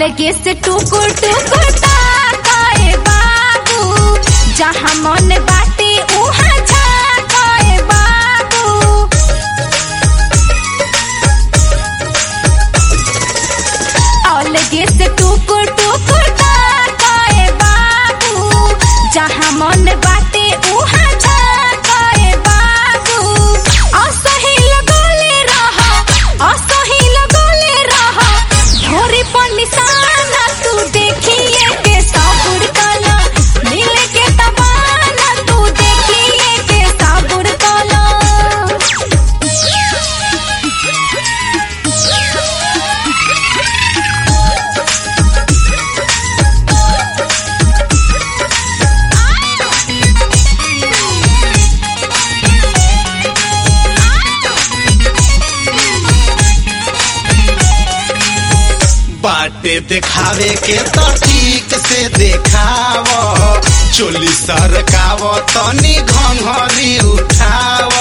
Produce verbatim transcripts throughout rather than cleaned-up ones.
अलगे से टुकुर टुकुर ताकाए बाबू, जहाँ मन बाटे उहाँ झाकाए बाबू। अलगे से टुकुर टुकुर ताकाए बाबू, जहाँ मन बाटे उहाँ झाकाए बाबू। असही लगोले रहा, असही लगोले रहा, ढोरी पर निशाना तू देखिए के साबुर काला, मिले के तबाना तू देखिए के साबुर काला। बाटे दिखावे के तो ठीक से देखाव, चोली सरकाव तनी घंघरी उठाव।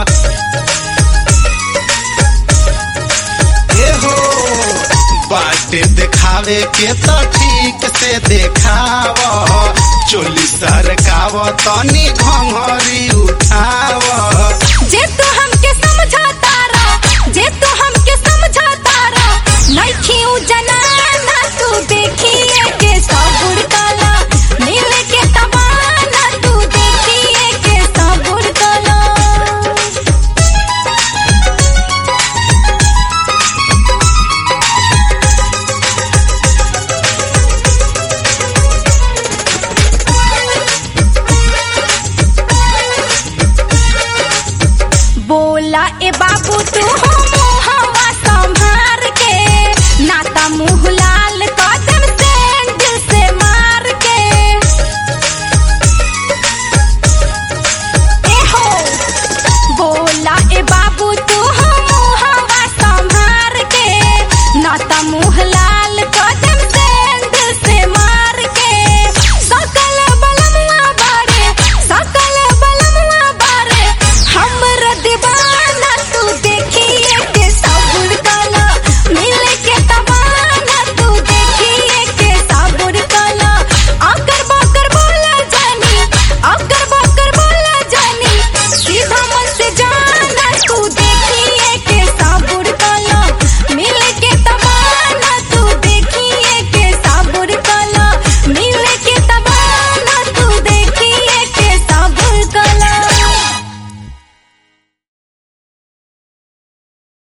ए हो बाटे दिखावे के तो ठीक से देखाव, चोली सरकाव तनी घंघरी उठाव। जे तू हमके